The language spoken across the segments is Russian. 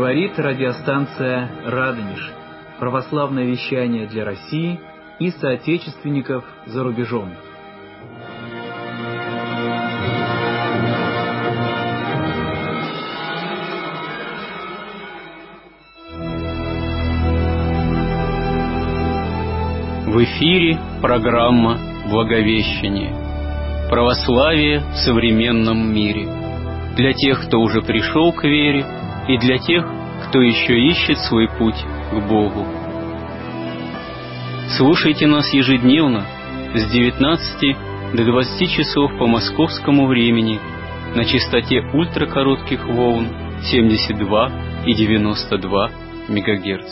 Говорит радиостанция «Радонеж». Православное вещание для России и соотечественников за рубежом. В эфире программа «Благовещение». Православие в современном мире. Для тех, кто уже пришел к вере, и для тех, кто еще ищет свой путь к Богу. Слушайте нас ежедневно с 19 до 20 часов по московскому времени на частоте ультракоротких волн 72 и 92 МГц.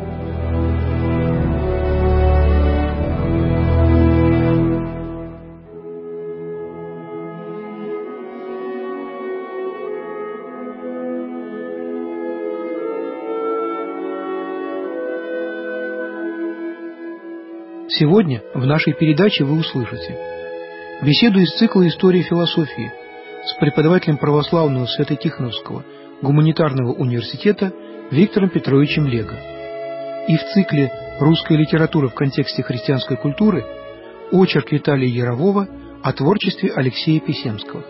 Сегодня в нашей передаче вы услышите беседу из цикла «История философии» с преподавателем православного Свято-Тихоновского гуманитарного университета Виктором Петровичем Лего. И в цикле «Русская литература в контексте христианской культуры» очерк Виталия Ярового о творчестве Алексея Писемского.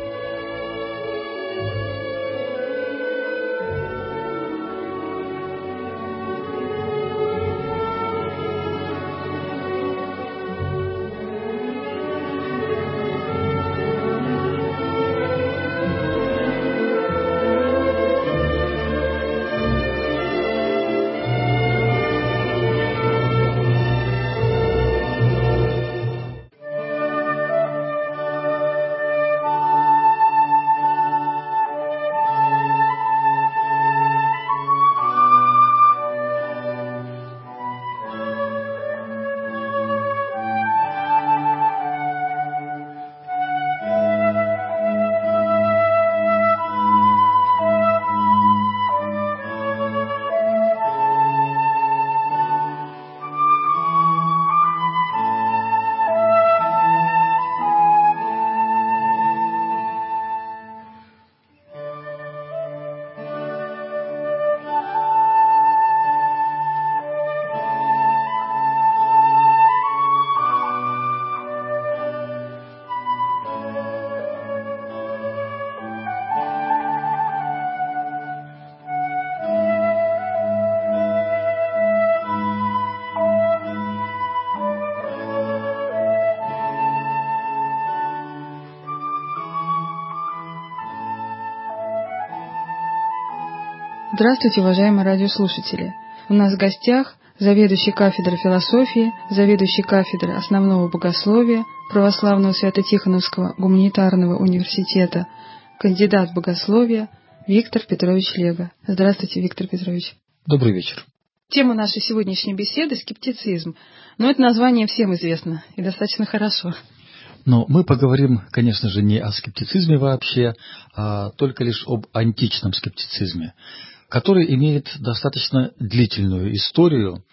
Здравствуйте, уважаемые радиослушатели! У нас в гостях заведующий кафедрой философии, заведующий кафедрой основного богословия Православного Свято-Тихоновского гуманитарного университета, кандидат богословия Виктор Петрович Лего. Здравствуйте, Виктор Петрович. Добрый вечер. Тема нашей сегодняшней беседы — скептицизм. Но это название всем известно и достаточно хорошо. Но мы поговорим, конечно же, не о скептицизме вообще, а только лишь об античном скептицизме, который имеет достаточно длительную историю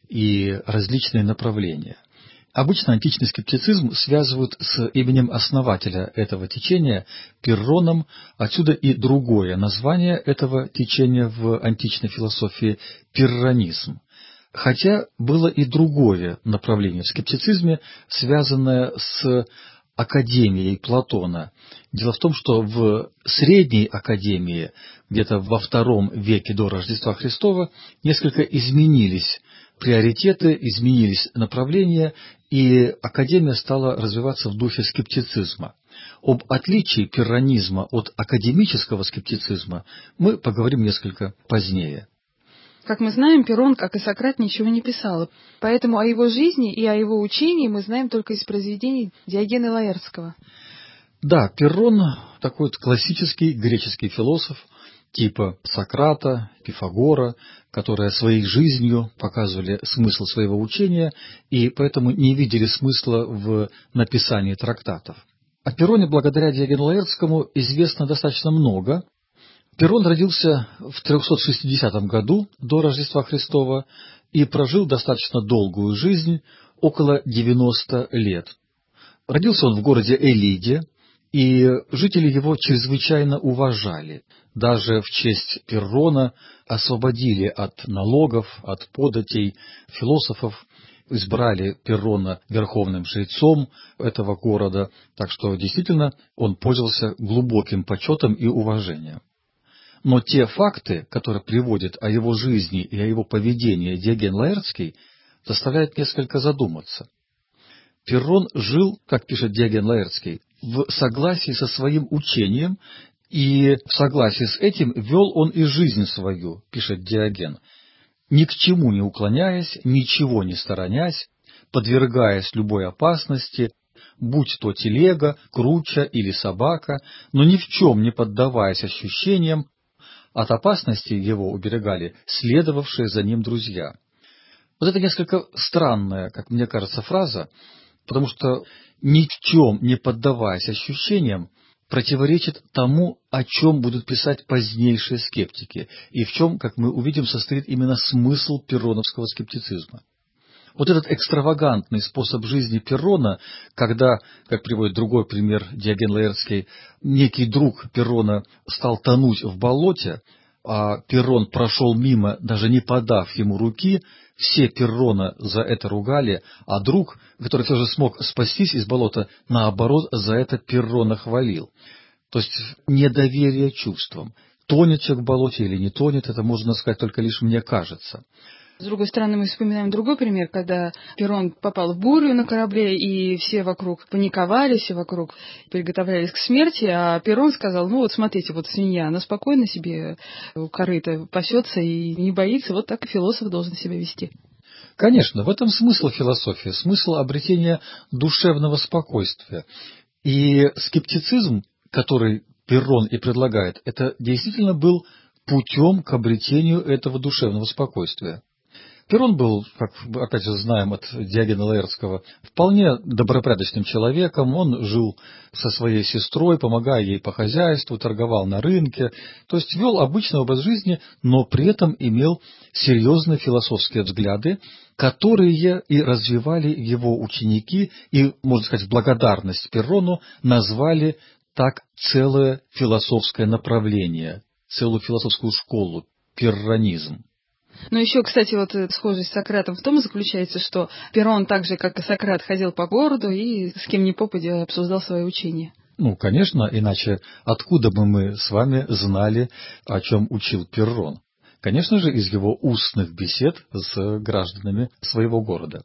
и различные направления. Обычно античный скептицизм связывают с именем основателя этого течения Пирроном, отсюда и другое название этого течения в античной философии – пирронизм. Хотя было и другое направление в скептицизме, связанное с академией Платона. Дело в том, что в Средней Академии, где-то во II веке до Рождества Христова, несколько изменились приоритеты, изменились направления, и Академия стала развиваться в духе скептицизма. Об отличии пирронизма от академического скептицизма мы поговорим несколько позднее. Как мы знаем, Пиррон, как и Сократ, ничего не писал, поэтому о его жизни и о его учении мы знаем только из произведений Диогена Лаэртского. Да, Пиррон такой вот классический греческий философ, типа Сократа, Пифагора, которые своей жизнью показывали смысл своего учения и поэтому не видели смысла в написании трактатов. О Пирроне благодаря Диогену Лаэртскому известно достаточно много. Пиррон родился в 360 году до Рождества Христова и прожил достаточно долгую жизнь, около 90 лет. Родился он в городе Элиде, и жители его чрезвычайно уважали. Даже в честь Пиррона освободили от налогов, от податей философов, избрали Пиррона верховным жрецом этого города, так что действительно он пользовался глубоким почетом и уважением. Но те факты, которые приводят о его жизни и о его поведении Диоген Лаэртский, заставляют несколько задуматься. Пиррон жил, как пишет Диоген Лаэртский, в согласии со своим учением, и в согласии с этим вел он и жизнь свою, пишет Диоген, ни к чему не уклоняясь, ничего не сторонясь, подвергаясь любой опасности, будь то телега, круча или собака, но ни в чем не поддаваясь ощущениям, от опасности его уберегали следовавшие за ним друзья. Вот это несколько странная, как мне кажется, фраза, потому что ни в чем не поддаваясь ощущениям противоречит тому, о чем будут писать позднейшие скептики, и в чем, как мы увидим, состоит именно смысл пирроновского скептицизма. Вот этот экстравагантный способ жизни Пиррона, когда, как приводит другой пример Диоген Лаэртский, некий друг Пиррона стал тонуть в болоте, а Пиррон прошел мимо, даже не подав ему руки, все Пиррона за это ругали, а друг, который все же смог спастись из болота, наоборот, за это Пиррона хвалил. То есть недоверие чувствам. Тонет человек в болоте или не тонет, это можно сказать только лишь мне кажется. С другой стороны, мы вспоминаем другой пример, когда Пиррон попал в бурю на корабле, и все вокруг паниковали, все вокруг приготовлялись к смерти, а Пиррон сказал, ну вот смотрите, вот свинья, она спокойно себе у корыта пасется и не боится, вот так и философ должен себя вести. Конечно, в этом смысл философии, смысл обретения душевного спокойствия. И скептицизм, который Пиррон и предлагает, это действительно был путем к обретению этого душевного спокойствия. Пиррон был, как опять же знаем от Диогена Лаэртского, вполне добропорядочным человеком. Он жил со своей сестрой, помогая ей по хозяйству, торговал на рынке, то есть вел обычный образ жизни, но при этом имел серьезные философские взгляды, которые и развивали его ученики, и, можно сказать, в благодарность Пиррону назвали так целое философское направление, целую философскую школу, пирронизм. Но еще, кстати, вот схожесть с Сократом в том заключается, что Пиррон так же, как и Сократ, ходил по городу и с кем ни попадя обсуждал свои учения. Ну, конечно, иначе откуда бы мы с вами знали, о чем учил Пиррон? Конечно же, из его устных бесед с гражданами своего города.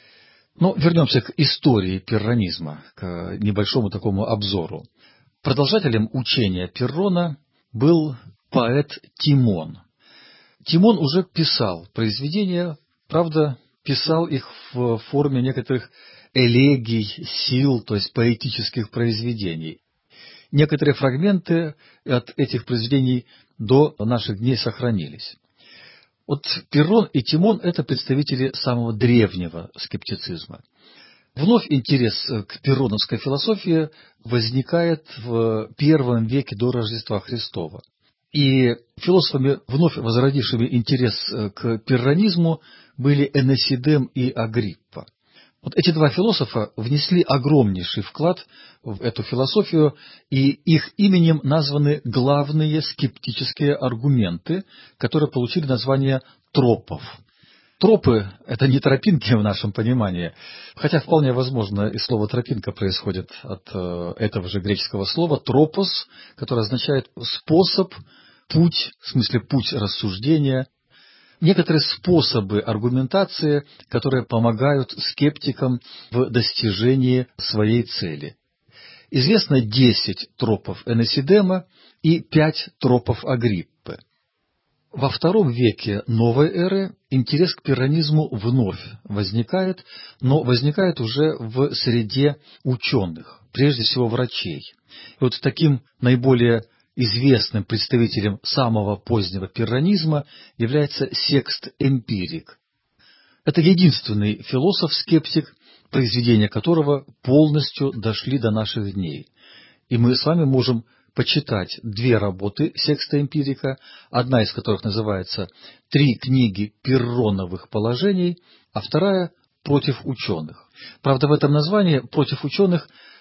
Но вернемся к истории пирронизма, к небольшому такому обзору. Продолжателем учения Пиррона был поэт Тимон. Тимон уже писал произведения, правда, писал их в форме некоторых элегий, сил, то есть поэтических произведений. Некоторые фрагменты от этих произведений до наших дней сохранились. Вот Пиррон и Тимон – это представители самого древнего скептицизма. Вновь интерес к пирроновской философии возникает в I веке до Рождества Христова. И философами, вновь возродившими интерес к пирронизму, были Энесидем и Агриппа. Вот эти два философа внесли огромнейший вклад в эту философию, и их именем названы главные скептические аргументы, которые получили название тропов. Тропы – это не тропинки в нашем понимании, хотя вполне возможно и слово «тропинка» происходит от этого же греческого слова «тропос», которое означает «способ», «путь», в смысле «путь рассуждения», некоторые способы аргументации, которые помогают скептикам в достижении своей цели. Известно 10 тропов Энесидема и 5 тропов Агриппы. Во II веке новой эры интерес к пирронизму вновь возникает, но возникает уже в среде ученых, прежде всего врачей. И вот таким наиболее известным представителем самого позднего пирронизма является Секст Эмпирик. Это единственный философ-скептик, произведения которого полностью дошли до наших дней. И мы с вами можем почитать две работы Секста Эмпирика, одна из которых называется «Три книги пирроновых положений», а вторая «Против ученых». Правда, в этом названии «Против ученых»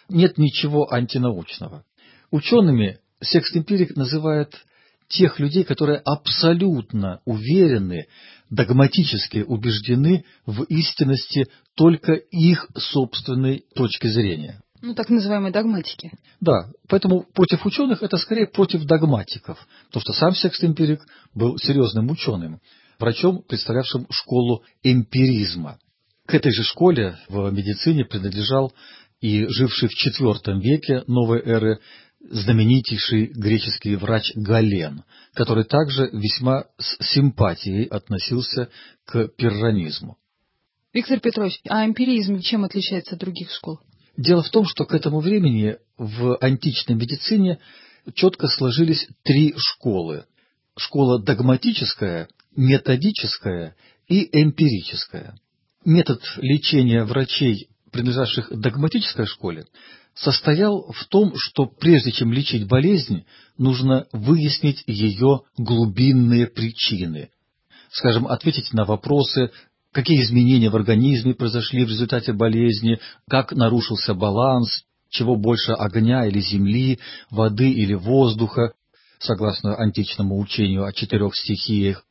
нет ничего антинаучного. Учеными секст-эмпирик называет тех людей, которые абсолютно уверены, догматически убеждены в истинности только их собственной точки зрения. Ну, так называемые догматики. Да, поэтому против ученых это скорее против догматиков, потому что сам секст-эмпирик был серьезным ученым, врачом, представлявшим школу эмпиризма. К этой же школе в медицине принадлежал и живший в IV веке новой эры знаменитейший греческий врач Гален, который также весьма с симпатией относился к пирронизму. Виктор Петрович, а эмпиризм чем отличается от других школ? Дело в том, что к этому времени в античной медицине четко сложились три школы. Школа догматическая, методическая и эмпирическая. Метод лечения врачей, принадлежавших догматической школе, состоял в том, что прежде чем лечить болезнь, нужно выяснить ее глубинные причины. Скажем, ответить на вопросы, какие изменения в организме произошли в результате болезни, как нарушился баланс, чего больше огня или земли, воды или воздуха, согласно античному учению о 4 стихиях,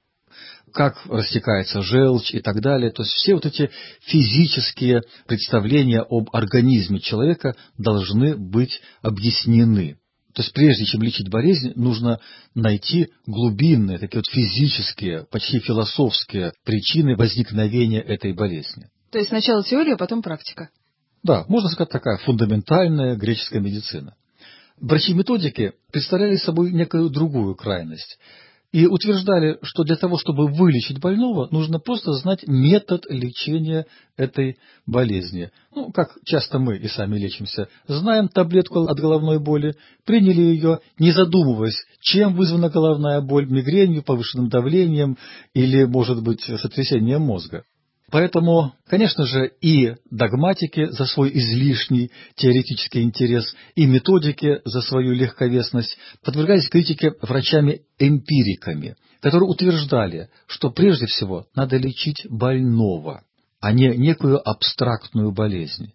как растекается желчь и так далее. То есть все вот эти физические представления об организме человека должны быть объяснены. То есть прежде чем лечить болезнь, нужно найти глубинные, такие вот физические, почти философские причины возникновения этой болезни. То есть сначала теория, а потом практика. Да, можно сказать, такая фундаментальная греческая медицина. Врачи-методики представляли собой некую другую крайность и утверждали, что для того, чтобы вылечить больного, нужно просто знать метод лечения этой болезни. Ну, как часто мы и сами лечимся. Знаем таблетку от головной боли, приняли ее, не задумываясь, чем вызвана головная боль, мигренью, повышенным давлением или, может быть, сотрясением мозга. Поэтому, конечно же, и догматики за свой излишний теоретический интерес, и методики за свою легковесность подвергались критике врачами-эмпириками, которые утверждали, что прежде всего надо лечить больного, а не некую абстрактную болезнь.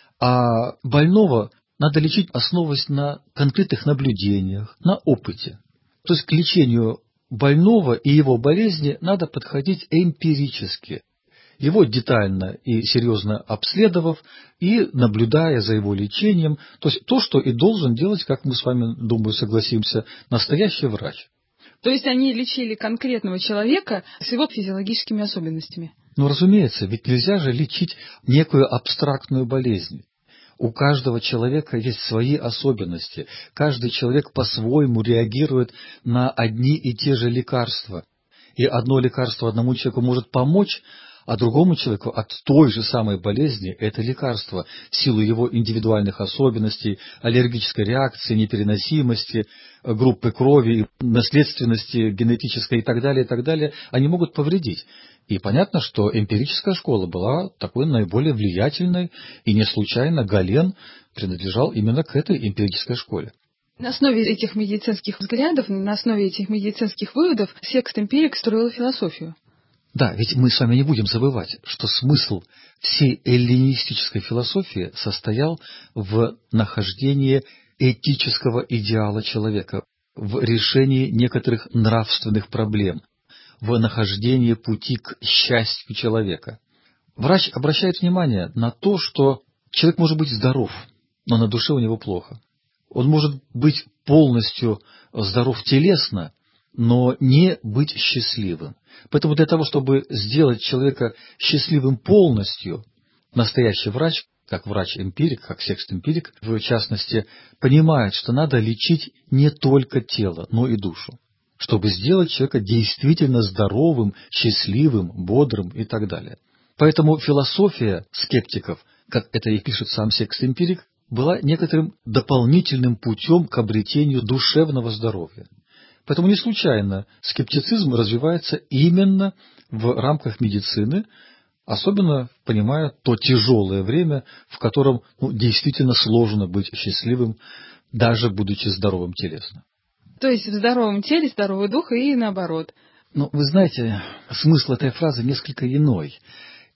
А больного надо лечить, основываясь на конкретных наблюдениях, на опыте. То есть к лечению больного и его болезни надо подходить эмпирически, его детально и серьезно обследовав и наблюдая за его лечением, то есть то, что и должен делать, как мы с вами, думаю, согласимся, настоящий врач. То есть они лечили конкретного человека с его физиологическими особенностями? Ну, разумеется, ведь нельзя же лечить некую абстрактную болезнь. У каждого человека есть свои особенности. Каждый человек по-своему реагирует на одни и те же лекарства. И одно лекарство одному человеку может помочь, а другому человеку от той же самой болезни это лекарство в силу его индивидуальных особенностей, аллергической реакции, непереносимости, группы крови, наследственности генетической и так далее, они могут повредить. И понятно, что эмпирическая школа была такой наиболее влиятельной, и не случайно Гален принадлежал именно к этой эмпирической школе. На основе этих медицинских взглядов, на основе этих медицинских выводов секст-эмпирик строил философию. Да, ведь мы с вами не будем забывать, что смысл всей эллинистической философии состоял в нахождении этического идеала человека, в решении некоторых нравственных проблем, в нахождении пути к счастью человека. Врач обращает внимание на то, что человек может быть здоров, но на душе у него плохо. Он может быть полностью здоров телесно, но не быть счастливым. Поэтому для того, чтобы сделать человека счастливым полностью, настоящий врач, как врач-эмпирик, как секст-эмпирик, в частности, понимает, что надо лечить не только тело, но и душу, чтобы сделать человека действительно здоровым, счастливым, бодрым и так далее. Поэтому философия скептиков, как это и пишет сам секст-эмпирик, была некоторым дополнительным путем к обретению душевного здоровья. Поэтому не случайно скептицизм развивается именно в рамках медицины, особенно понимая то тяжелое время, в котором действительно сложно быть счастливым, даже будучи здоровым телесно. То есть в здоровом теле здоровый дух и наоборот. Вы знаете, смысл этой фразы несколько иной.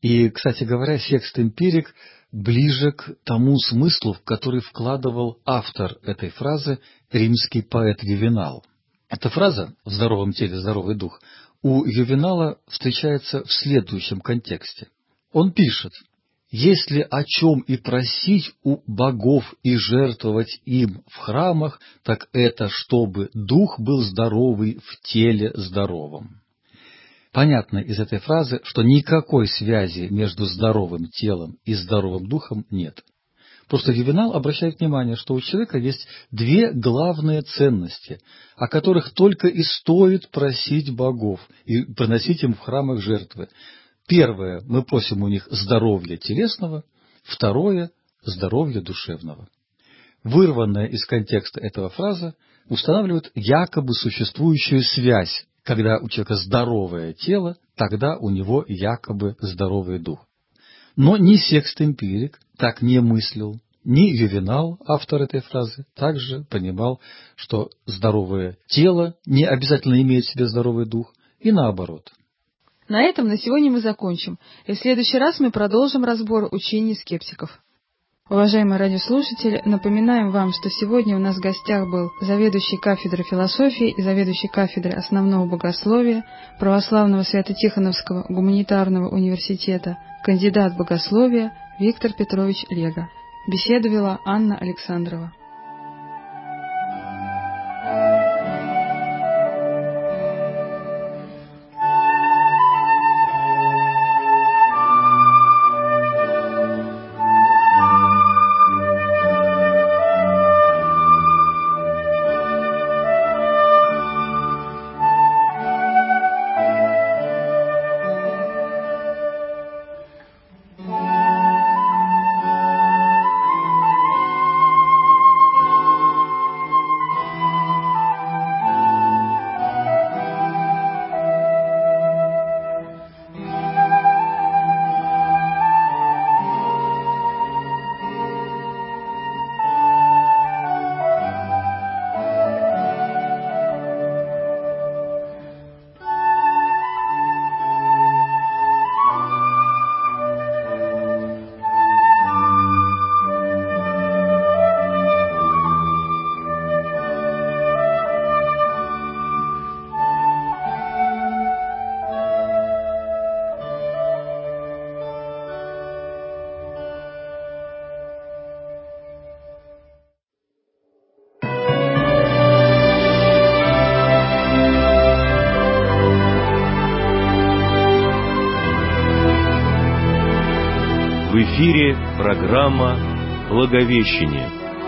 И, кстати говоря, секст-эмпирик ближе к тому смыслу, в который вкладывал автор этой фразы, римский поэт Ювенал. Эта фраза «в здоровом теле здоровый дух» у Ювенала встречается в следующем контексте. Он пишет: «Если о чем и просить у богов и жертвовать им в храмах, так это чтобы дух был здоровый в теле здоровом». Понятно из этой фразы, что никакой связи между здоровым телом и здоровым духом нет. Просто Ювенал обращает внимание, что у человека есть две главные ценности, о которых только и стоит просить богов и приносить им в храмах жертвы. Первое, мы просим у них здоровья телесного, второе – здоровья душевного. Вырванная из контекста этого фраза устанавливает якобы существующую связь. Когда у человека здоровое тело, тогда у него якобы здоровый дух. Но ни секст-эмпирик так не мыслил, ни Ювенал, автор этой фразы, также понимал, что здоровое тело не обязательно имеет в себе здоровый дух, и наоборот. На этом на сегодня мы закончим, и в следующий раз мы продолжим разбор учений скептиков. Уважаемые радиослушатели, напоминаем вам, что сегодня у нас в гостях был заведующий кафедрой философии и заведующий кафедрой основного богословия Православного Свято-Тихоновского гуманитарного университета, кандидат богословия Виктор Петрович Лего. Беседу вела Анна Александрова. В эфире программа «Благовещение».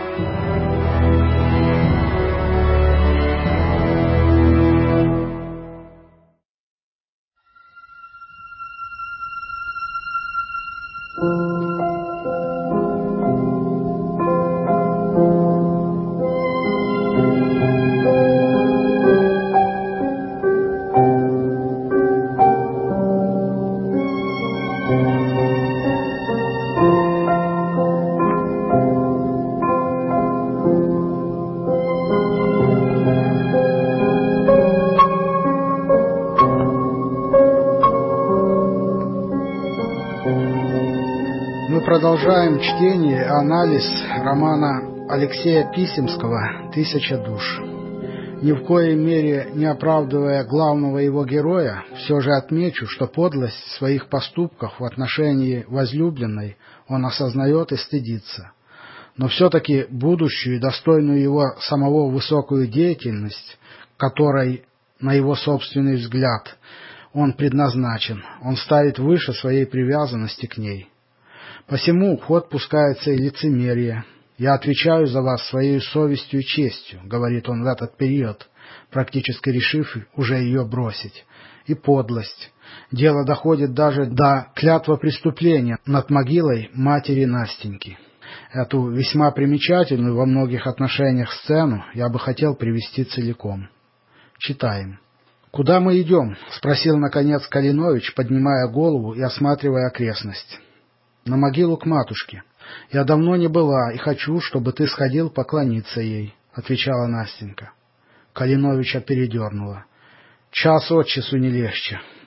Продолжаем чтение и анализ романа Алексея Писемского «Тысяча душ». Ни в коей мере не оправдывая главного его героя, все же отмечу, что подлость своих поступков в отношении возлюбленной он осознает и стыдится. Но все-таки будущую и достойную его самого высокую деятельность, которой, на его собственный взгляд, он предназначен, он ставит выше своей привязанности к ней. Посему в ход пускается и лицемерие. «Я отвечаю за вас своей совестью и честью», — говорит он в этот период, практически решив уже ее бросить. И подлость. Дело доходит даже до клятвопреступления над могилой матери Настеньки. Эту весьма примечательную во многих отношениях сцену я бы хотел привести целиком. Читаем. «Куда мы идем?» — спросил, наконец, Калинович, поднимая голову и осматривая окрестность. «На могилу к матушке. Я давно не была и хочу, чтобы ты сходил поклониться ей», — отвечала Настенька. Калиновича передернула. «Час от часу не легче.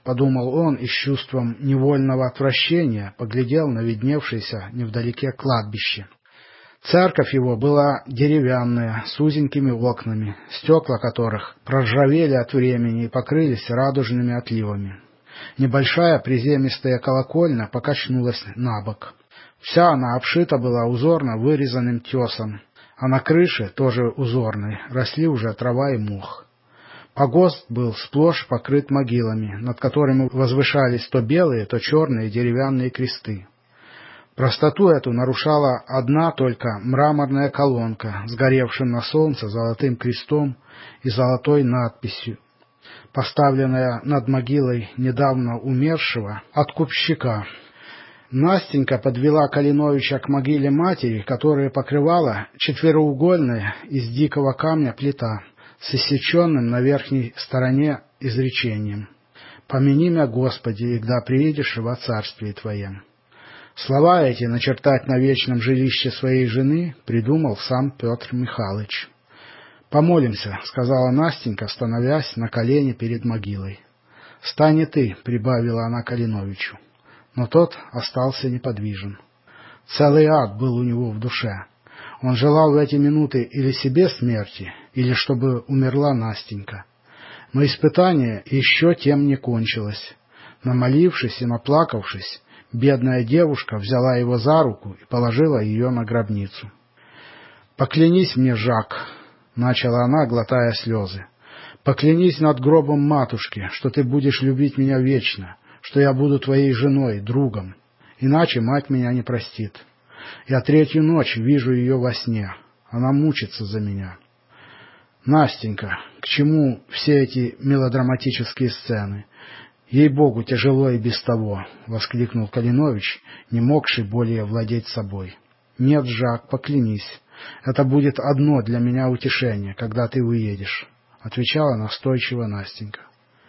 подумал он и с чувством невольного отвращения поглядел на видневшееся невдалеке кладбище. Церковь его была деревянная, с узенькими окнами, стекла которых проржавели от времени и покрылись радужными отливами. Небольшая приземистая колокольня покачнулась на бок. Вся она обшита была узорно вырезанным тесом, а на крыше, тоже узорной, росли уже трава и мох. Погост был сплошь покрыт могилами, над которыми возвышались то белые, то черные деревянные кресты. Простоту эту нарушала одна только мраморная колонка, сгоревшим на солнце золотым крестом и золотой надписью, поставленная над могилой недавно умершего откупщика. Настенька подвела Калиновича к могиле матери, которая покрывала четвероугольная из дикого камня плита с иссеченным на верхней стороне изречением: «Помяни мя, Господи, егда приедешь во царствие Твоем». Слова эти начертать на вечном жилище своей жены придумал сам Петр Михайлович. «Помолимся», — сказала Настенька, становясь на колени перед могилой. «Стань и ты», — прибавила она Калиновичу. Но тот остался неподвижен. Целый ад был у него в душе. Он желал в эти минуты или себе смерти, или чтобы умерла Настенька. Но испытание еще тем не кончилось. Намолившись и наплакавшись, бедная девушка взяла его за руку и положила ее на гробницу. «Поклянись мне, Жак», — начала она, глотая слезы, — «поклянись над гробом матушки, что ты будешь любить меня вечно, что я буду твоей женой, другом, иначе мать меня не простит. Я третью ночь вижу ее во сне, она мучится за меня». «Настенька, к чему все эти мелодраматические сцены? Ей-богу, тяжело и без того», — воскликнул Калинович, не могший более владеть собой. «Нет, Жак, поклянись, это будет одно для меня утешение, когда ты уедешь», — отвечала настойчиво Настенька.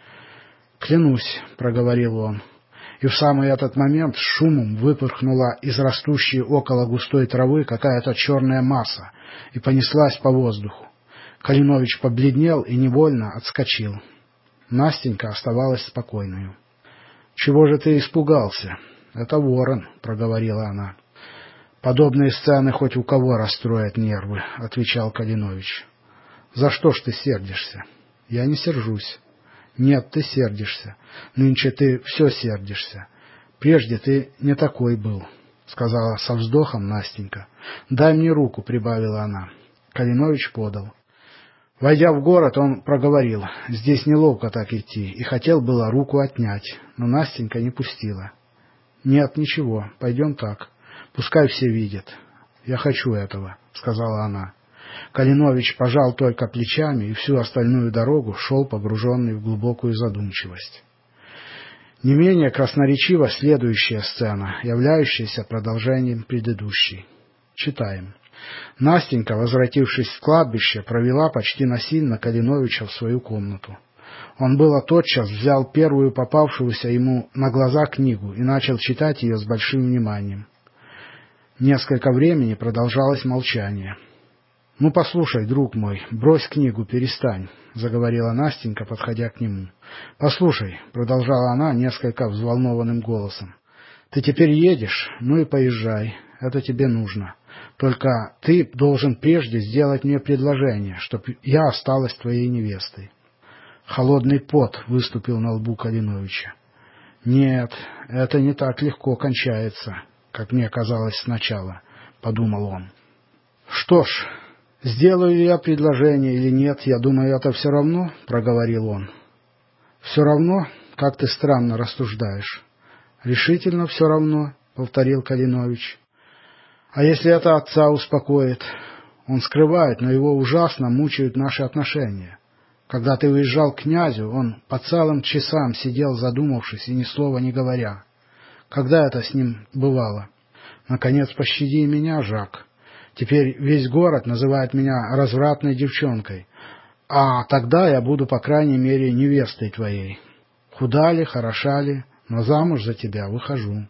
«Клянусь», — проговорил он, и в самый этот момент с шумом выпорхнула из растущей около густой травы какая-то черная масса и понеслась по воздуху. Калинович побледнел и невольно отскочил. Настенька оставалась спокойной. «Чего же ты испугался? Это ворон», — проговорила она. «Подобные сцены хоть у кого расстроят нервы», — отвечал Калинович. «За что ж ты сердишься?» «Я не сержусь». «Нет, ты сердишься. Нынче ты все сердишься. Прежде ты не такой был», — сказала со вздохом Настенька. «Дай мне руку», — прибавила она. Калинович подал. Войдя в город, он проговорил: «Здесь неловко так идти», и хотел было руку отнять, но Настенька не пустила. «Нет, ничего, пойдем так. Пускай все видят. Я хочу этого», — сказала она. Калинович пожал только плечами и всю остальную дорогу шел погруженный в глубокую задумчивость. Не менее красноречива следующая сцена, являющаяся продолжением предыдущей. Читаем. Настенька, возвратившись в кладбище, провела почти насильно Калиновича в свою комнату. Он было тотчас взял первую попавшуюся ему на глаза книгу и начал читать ее с большим вниманием. Несколько времени продолжалось молчание. «Ну, послушай, друг мой, брось книгу, перестань», — заговорила Настенька, подходя к нему. «Послушай», — продолжала она несколько взволнованным голосом, — «ты теперь едешь, ну и поезжай, это тебе нужно. Только ты должен прежде сделать мне предложение, чтоб я осталась твоей невестой». Холодный пот выступил на лбу Калиновича. «Нет, это не так легко кончается, как мне казалось сначала», — подумал он. «Что ж, сделаю я предложение или нет, я думаю, это все равно», — проговорил он. «Все равно? Как ты странно рассуждаешь». «Решительно все равно», — повторил Калинович. «А если это отца успокоит? Он скрывает, но его ужасно мучают наши отношения. Когда ты уезжал к князю, он по целым часам сидел, задумавшись и ни слова не говоря. Когда это с ним бывало? Наконец, пощади меня, Жак. Теперь весь город называет меня развратной девчонкой, а тогда я буду, по крайней мере, невестой твоей. Худа ли, хороша ли, но замуж за тебя выхожу».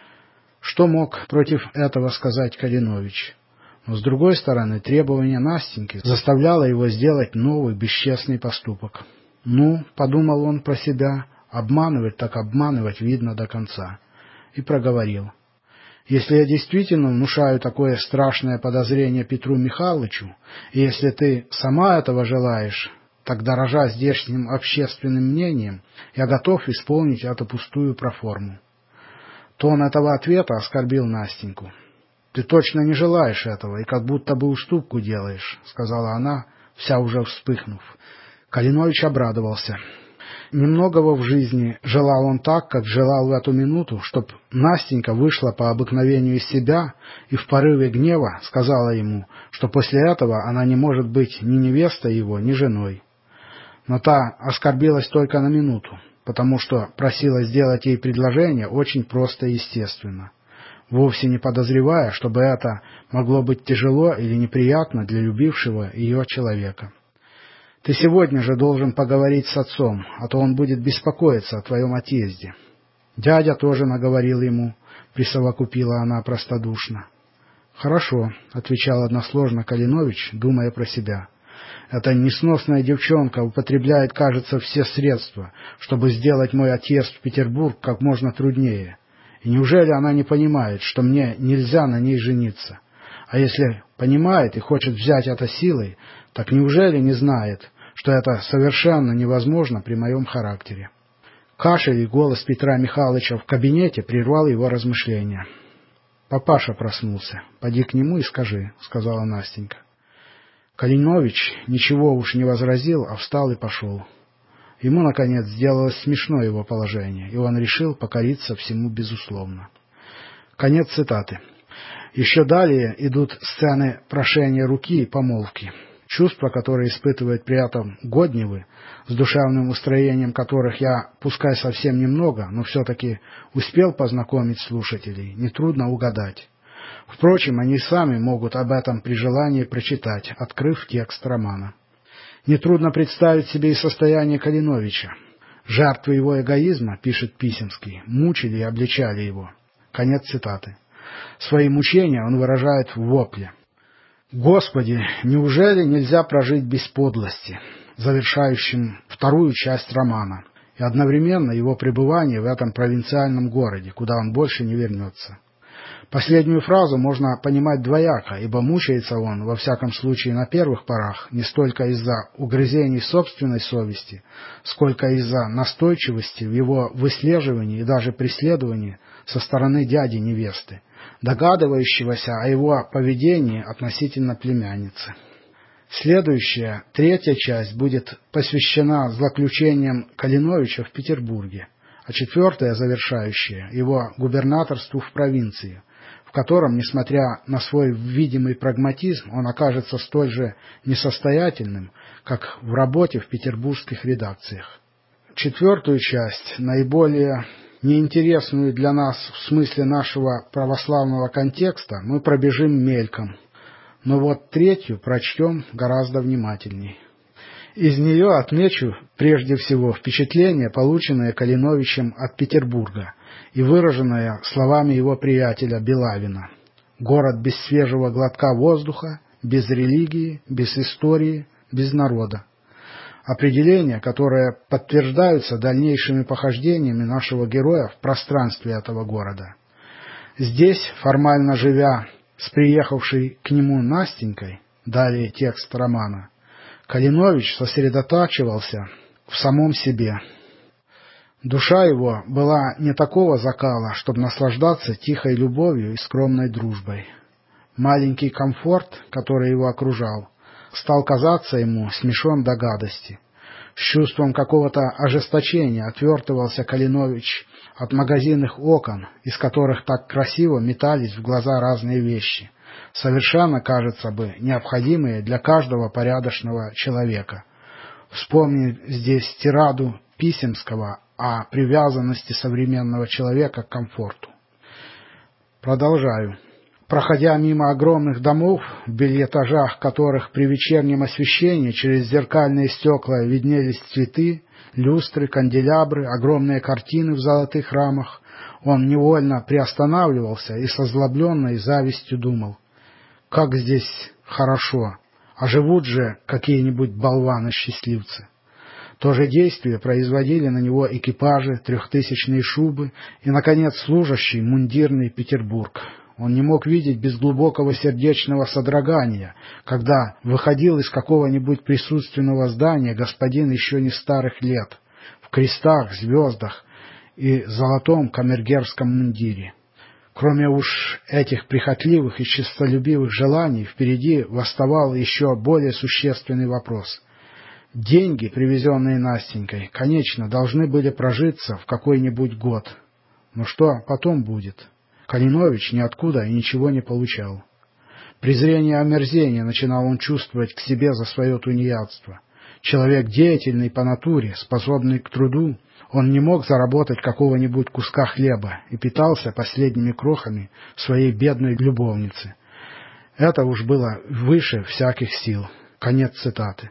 Что мог против этого сказать Калинович? Но, с другой стороны, требование Настеньки заставляло его сделать новый бесчестный поступок. «Ну, — подумал он про себя, — Обманывать так обманывать видно до конца. И проговорил: «Если я действительно внушаю такое страшное подозрение Петру Михайловичу, и если ты сама этого желаешь, так, дорожа здешним общественным мнением, я готов исполнить эту пустую проформу». Тон этого ответа оскорбил Настеньку. «Ты точно не желаешь этого и как будто бы уступку делаешь», — сказала она, вся уже вспыхнув. Калинович обрадовался. Немногого в жизни желал он так, как желал в эту минуту, чтоб Настенька вышла по обыкновению из себя и в порыве гнева сказала ему, что после этого она не может быть ни невестой его, ни женой. Но та оскорбилась только на минуту, потому что просила сделать ей предложение очень просто и естественно, вовсе не подозревая, чтобы это могло быть тяжело или неприятно для любившего ее человека. «Ты сегодня же должен поговорить с отцом, а то он будет беспокоиться о твоем отъезде». «Дядя тоже наговорил ему», — присовокупила она простодушно. «Хорошо», — отвечал односложно Калинович, думая про себя. «Эта несносная девчонка употребляет, кажется, все средства, чтобы сделать мой отъезд в Петербург как можно труднее. И неужели она не понимает, что мне нельзя на ней жениться? А если понимает и хочет взять это силой, так неужели не знает, что это совершенно невозможно при моем характере?» Кашель и голос Петра Михайловича в кабинете прервал его размышления. «Папаша проснулся. Поди к нему и скажи», — сказала Настенька. Калинович ничего уж не возразил, а встал и пошел. Ему, наконец, сделалось смешно его положение, и он решил покориться всему безусловно. Конец цитаты. Еще далее идут сцены прошения руки и помолвки. Чувства, которые испытывают при этом Годневы, с душевным устроением которых я, пускай совсем немного, но все-таки успел познакомить слушателей, нетрудно угадать. Впрочем, они сами могут об этом при желании прочитать, открыв текст романа. Нетрудно представить себе и состояние Калиновича. Жертвы его эгоизма, пишет Писемский, мучили и обличали его. Конец цитаты. Свои мучения он выражает в вопле: «Господи, неужели нельзя прожить без подлости?», завершающим вторую часть романа, и одновременно его пребывание в этом провинциальном городе, куда он больше не вернется. Последнюю фразу можно понимать двояко, ибо мучается он, во всяком случае на первых порах, не столько из-за угрызений собственной совести, сколько из-за настойчивости в его выслеживании и даже преследовании со стороны дяди невесты, догадывающегося о его поведении относительно племянницы. Следующая, третья часть будет посвящена злоключениям Калиновича в Петербурге, а четвертая, завершающая, его губернаторству в провинции, в котором, несмотря на свой видимый прагматизм, он окажется столь же несостоятельным, как в работе в петербургских редакциях. Четвертую часть, наиболее неинтересную для нас в смысле нашего православного контекста, мы пробежим мельком, но вот третью прочтем гораздо внимательней. Из нее отмечу прежде всего впечатление, полученное Калиновичем от Петербурга и выраженное словами его приятеля Белавина: «Город без свежего глотка воздуха, без религии, без истории, без народа». Определения, которые подтверждаются дальнейшими похождениями нашего героя в пространстве этого города. Здесь, формально живя с приехавшей к нему Настенькой, далее текст романа, Калинович сосредотачивался в самом себе. Душа его была не такого закала, чтобы наслаждаться тихой любовью и скромной дружбой. Маленький комфорт, который его окружал, стал казаться ему смешон до гадости. С чувством какого-то ожесточения отвертывался Калинович от магазинных окон, из которых так красиво метались в глаза разные вещи, совершенно, кажется бы, необходимые для каждого порядочного человека. Вспомни здесь тираду Писемского о привязанности современного человека к комфорту. Продолжаю. Проходя мимо огромных домов, в бельэтажах которых при вечернем освещении через зеркальные стекла виднелись цветы, люстры, канделябры, огромные картины в золотых рамах, он невольно приостанавливался и с озлобленной завистью думал: как здесь хорошо, а живут же какие-нибудь болваны-счастливцы. То же действие производили на него экипажи, 3000-е шубы и, наконец, служащий мундирный Петербург. Он не мог видеть без глубокого сердечного содрогания, когда выходил из какого-нибудь присутственного здания господин еще не старых лет, в крестах, звездах и золотом камергерском мундире. Кроме уж этих прихотливых и честолюбивых желаний, впереди восставал еще более существенный вопрос. Деньги, привезенные Настенькой, конечно, должны были прожиться в какой-нибудь год. Но что потом будет? Калинович ниоткуда и ничего не получал. Презрение и омерзение начинал он чувствовать к себе за свое тунеядство. Человек деятельный по натуре, способный к труду, он не мог заработать какого-нибудь куска хлеба и питался последними крохами своей бедной любовницы. Это уж было выше всяких сил. Конец цитаты.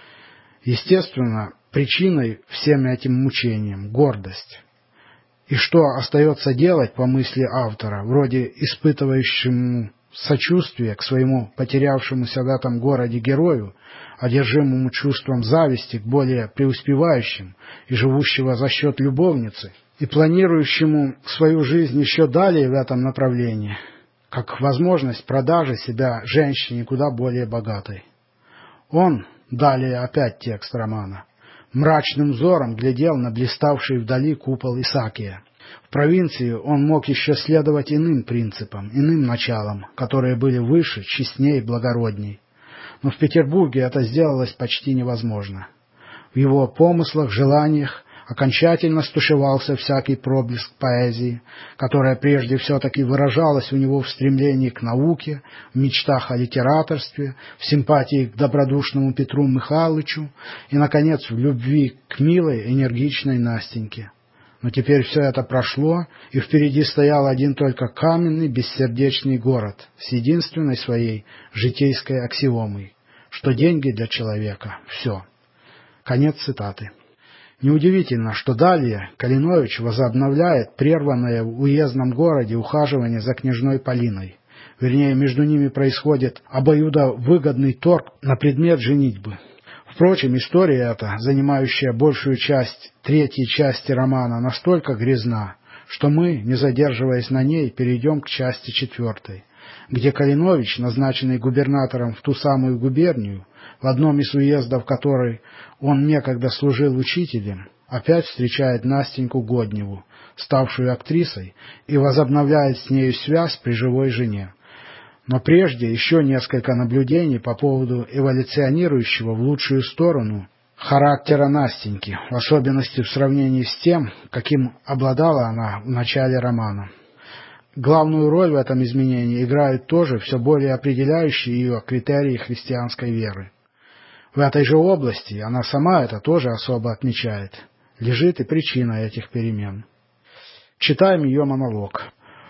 Естественно, причиной всем этим мучениям гордость. И что остается делать, по мысли автора, вроде испытывающему сочувствие к своему потерявшемуся в этом городе герою, одержимому чувством зависти к более преуспевающим и живущего за счет любовницы, и планирующему свою жизнь еще далее в этом направлении, как возможность продажи себя женщине куда более богатой. Он, далее опять текст романа, мрачным взором глядел на блиставший вдали купол Исаакия. В провинции он мог еще следовать иным принципам, иным началам, которые были выше, честнее и благородней. Но в Петербурге это сделалось почти невозможно. В его помыслах, желаниях окончательно стушевался всякий проблеск поэзии, которая прежде все-таки выражалась у него в стремлении к науке, в мечтах о литераторстве, в симпатии к добродушному Петру Михайловичу и, наконец, в любви к милой, энергичной Настеньке. Но теперь все это прошло, и впереди стоял один только каменный, бессердечный город с единственной своей житейской аксиомой, что деньги для человека — все. Конец цитаты. Неудивительно, что далее Калинович возобновляет прерванное в уездном городе ухаживание за княжной Полиной. Вернее, между ними происходит обоюдовыгодный торг на предмет женитьбы. Впрочем, история эта, занимающая большую часть третьей части романа, настолько грязна, что мы, не задерживаясь на ней, перейдем к части 4, где Калинович, назначенный губернатором в ту самую губернию, в одном из уездов которой он некогда служил учителем, опять встречает Настеньку Годневу, ставшую актрисой, и возобновляет с нею связь при живой жене. Но прежде еще несколько наблюдений по поводу эволюционирующего в лучшую сторону характера Настеньки, в особенности в сравнении с тем, каким обладала она в начале романа. Главную роль в этом изменении играют тоже все более определяющие ее критерии христианской веры. В этой же области, она сама это тоже особо отмечает, лежит и причина этих перемен. Читаем ее монолог.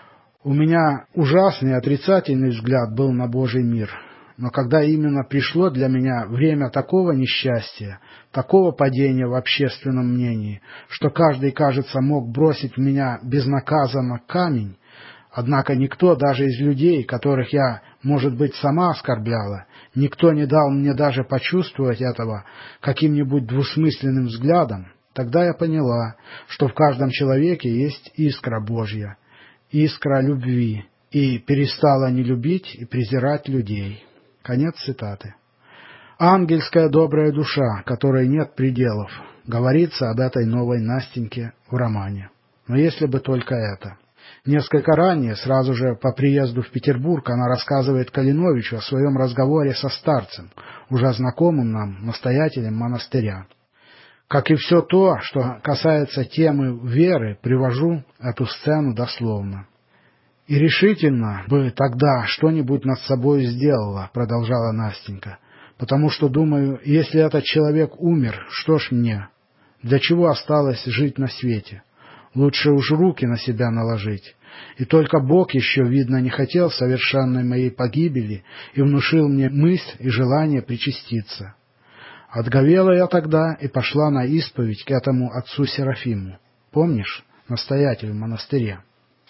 У меня ужасный отрицательный взгляд был на Божий мир, но когда именно пришло для меня время такого несчастья, такого падения в общественном мнении, что каждый, кажется, мог бросить в меня безнаказанно камень, однако никто даже из людей, которых я, может быть, сама оскорбляла, никто не дал мне даже почувствовать этого каким-нибудь двусмысленным взглядом, тогда я поняла, что в каждом человеке есть искра Божья, искра любви, и перестала не любить и презирать людей. Конец цитаты. Ангельская добрая душа, которой нет пределов, говорится об этой новой Настеньке в романе. Но если бы только это. Несколько ранее, сразу же по приезду в Петербург, она рассказывает Калиновичу о своем разговоре со старцем, уже знакомым нам, настоятелем монастыря. Как и все то, что касается темы веры, привожу эту сцену дословно. «И решительно бы тогда что-нибудь над собой сделала», — продолжала Настенька, «потому что, думаю, если этот человек умер, что ж мне? Для чего осталось жить на свете? Лучше уж руки на себя наложить. И только Бог еще, видно, не хотел совершенной моей погибели и внушил мне мысль и желание причаститься. Отговела я тогда и пошла на исповедь к этому отцу Серафиму. Помнишь, настоятель в монастыре?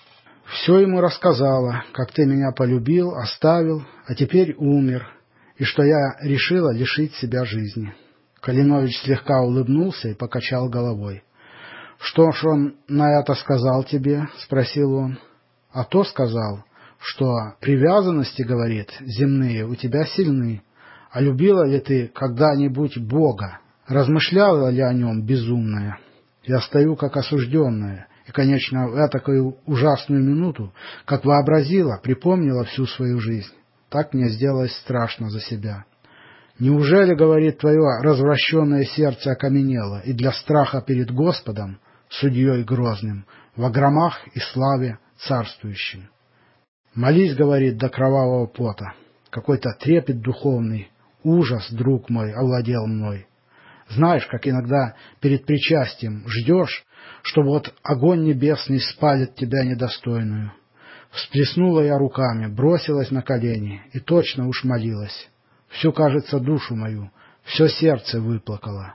Все ему рассказала, как ты меня полюбил, оставил, а теперь умер, и что я решила лишить себя жизни». Калинович слегка улыбнулся и покачал головой. — Что ж он на это сказал тебе? — спросил он. — А то сказал, что привязанности, говорит, земные у тебя сильны. А любила ли ты когда-нибудь Бога? Размышляла ли о нем безумная? Я стою как осужденная, и, конечно, в этакую ужасную минуту, как вообразила, припомнила всю свою жизнь. Так мне сделалось страшно за себя. Неужели, говорит, твое развращенное сердце окаменело, и для страха перед Господом, судьей грозным, во громах и славе царствующим? Молись, говорит, до кровавого пота. Какой-то трепет духовный, ужас, друг мой, овладел мной. Знаешь, как иногда перед причастием ждешь, что вот огонь небесный спалит тебя недостойную. Всплеснула я руками, бросилась на колени и точно уж молилась. Всю, кажется, душу мою, все сердце выплакала.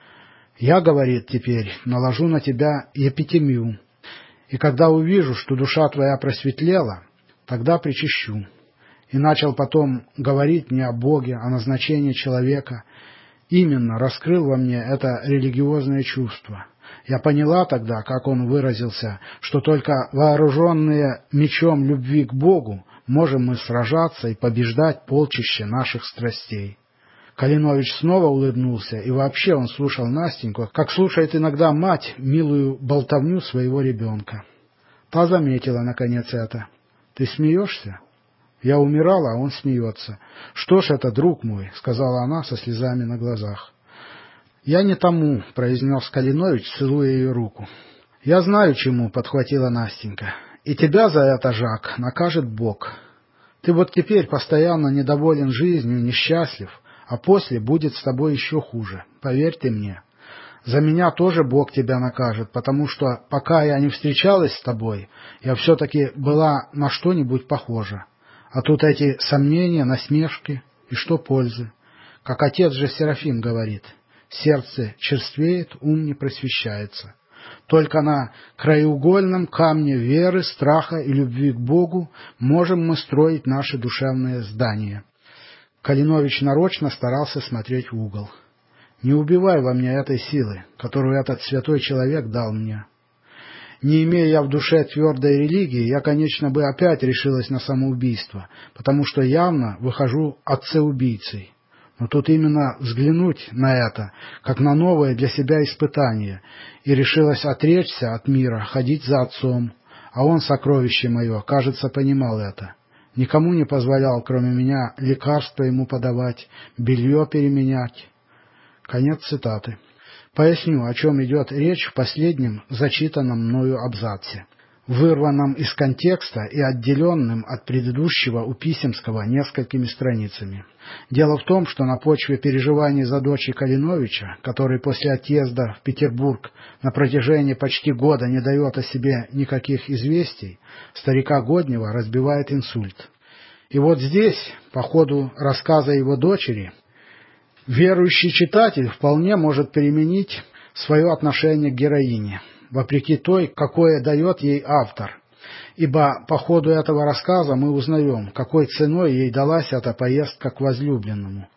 Я, говорит, теперь наложу на тебя епитемию, и когда увижу, что душа твоя просветлела, тогда причащу. И начал потом говорить мне о Боге, о назначении человека. Именно раскрыл во мне это религиозное чувство. Я поняла тогда, как он выразился, что только вооруженные мечом любви к Богу можем мы сражаться и побеждать полчище наших страстей. Калинович снова улыбнулся, и вообще он слушал Настеньку, как слушает иногда мать милую болтовню своего ребенка. Та заметила, наконец, это. — Ты смеешься? Я умирала, а он смеется. — Что ж это, друг мой, — сказала она со слезами на глазах. — Я не тому, — произнес Калинович, целуя ее руку. — Я знаю, чему, — подхватила Настенька. — И тебя за это, Жак, накажет Бог. Ты вот теперь постоянно недоволен жизнью, несчастлив, а после будет с тобой еще хуже, поверь ты мне. За меня тоже Бог тебя накажет, потому что, пока я не встречалась с тобой, я все-таки была на что-нибудь похожа. А тут эти сомнения, насмешки, и что пользы? Как отец же Серафим говорит, сердце черствеет, ум не просвещается. Только на краеугольном камне веры, страха и любви к Богу можем мы строить наши душевные здания. Калинович нарочно старался смотреть в угол. Не убивай во мне этой силы, которую этот святой человек дал мне. Не имея я в душе твердой религии, я, конечно, бы опять решилась на самоубийство, потому что явно выхожу отцеубийцей. Но тут именно взглянуть на это, как на новое для себя испытание, и решилась отречься от мира, ходить за отцом, а он, сокровище мое, кажется, понимал это. Никому не позволял, кроме меня, лекарства ему подавать, белье переменять. Конец цитаты. Поясню, о чем идет речь в последнем зачитанном мною абзаце, вырванном из контекста и отделенным от предыдущего у Писемского несколькими страницами. Дело в том, что на почве переживаний за дочь Калиновича, который после отъезда в Петербург на протяжении почти года не дает о себе никаких известий, старика Годнева разбивает инсульт. И вот здесь, по ходу рассказа его дочери, верующий читатель вполне может переменить свое отношение к героине, вопреки той, какое дает ей автор, ибо по ходу этого рассказа мы узнаем, какой ценой ей далась эта поездка к возлюбленному,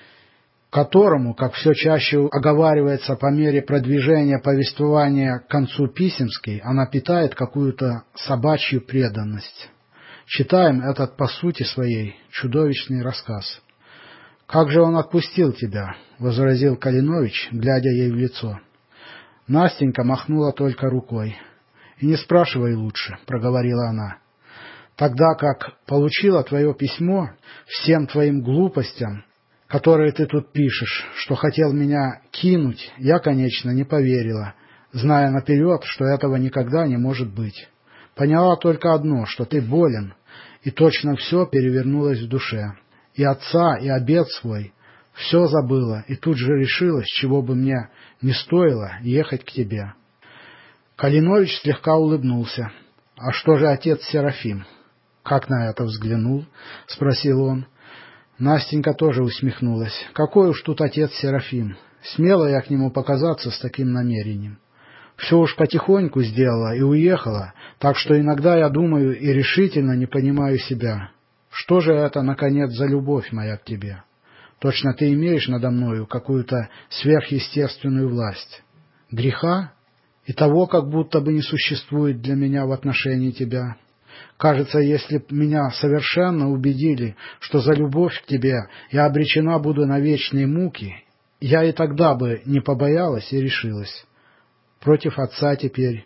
которому, как все чаще оговаривается по мере продвижения повествования к концу Писемской, она питает какую-то собачью преданность. Читаем этот по сути своей чудовищный рассказ. «Как же он отпустил тебя?» — возразил Калинович, глядя ей в лицо. Настенька махнула только рукой. — И не спрашивай лучше, — проговорила она. — Тогда как получила твое письмо, всем твоим глупостям, которые ты тут пишешь, что хотел меня кинуть, я, конечно, не поверила, зная наперед, что этого никогда не может быть. Поняла только одно, что ты болен, и точно все перевернулось в душе. И отца, и обет свой, все забыла, и тут же решилась, чего бы мне не стоило ехать к тебе. Калинович слегка улыбнулся. — А что же отец Серафим? — Как на это взглянул? — спросил он. Настенька тоже усмехнулась. — Какой уж тут отец Серафим? Смело я к нему показаться с таким намерением. Все уж потихоньку сделала и уехала, так что иногда я думаю и решительно не понимаю себя. Что же это, наконец, за любовь моя к тебе? Точно ты имеешь надо мною какую-то сверхъестественную власть. Греха? И того как будто бы не существует для меня в отношении тебя. Кажется, если б меня совершенно убедили, что за любовь к тебе я обречена буду на вечные муки, я и тогда бы не побоялась и решилась. Против отца теперь.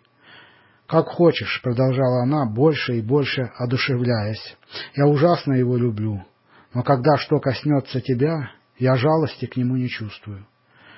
Как хочешь, — продолжала она, больше и больше одушевляясь. Я ужасно его люблю, но когда что коснется тебя, я жалости к нему не чувствую.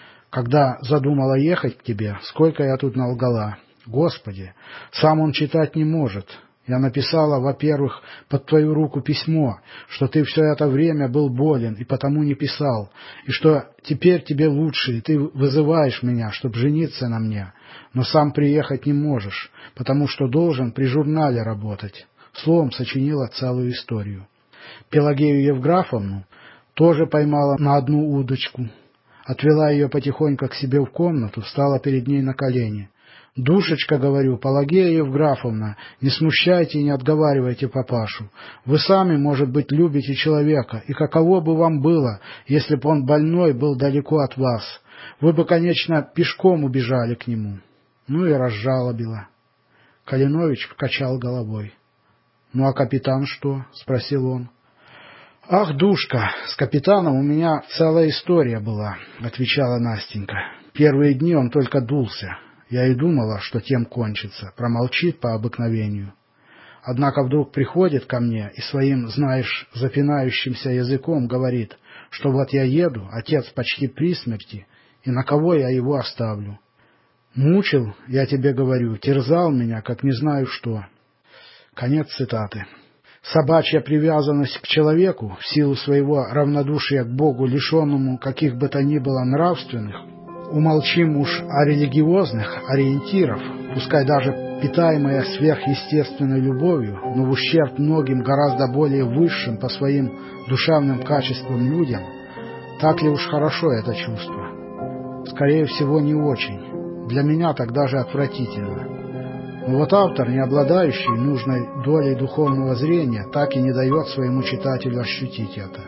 Когда задумала ехать к тебе, сколько я тут налгала. Господи, сам он читать не может. Я написала, во-первых, под твою руку письмо, что ты все это время был болен и потому не писал, и что теперь тебе лучше, и ты вызываешь меня, чтобы жениться на мне, но сам приехать не можешь, потому что должен при журнале работать. Словом, сочинила целую историю. Пелагею Евграфовну тоже поймала на одну удочку. Отвела ее потихоньку к себе в комнату, встала перед ней на колени. «Душечка, — говорю, — Пелагея Евграфовна, не смущайте и не отговаривайте папашу. Вы сами, может быть, любите человека, и каково бы вам было, если б он больной был далеко от вас? Вы бы, конечно, пешком убежали к нему». Ну и разжалобила. Калинович покачал головой. «Ну а капитан что?» — спросил он. «Ах, душка, с капитаном у меня целая история была», — отвечала Настенька. «Первые дни он только дулся. Я и думала, что тем кончится, промолчит по обыкновению. Однако вдруг приходит ко мне и своим, знаешь, запинающимся языком говорит, что вот я еду, отец почти при смерти, и на кого я его оставлю. Мучил, я тебе говорю, терзал меня, как не знаю что». Конец цитаты. Собачья привязанность к человеку, в силу своего равнодушия к Богу, лишенному каких бы то ни было нравственных, умолчим уж о религиозных ориентиров, пускай даже питаемая сверхъестественной любовью, но в ущерб многим гораздо более высшим по своим душевным качествам людям, так ли уж хорошо это чувство? Скорее всего, не очень. Для меня так даже отвратительно. Но вот автор, не обладающий нужной долей духовного зрения, так и не дает своему читателю ощутить это.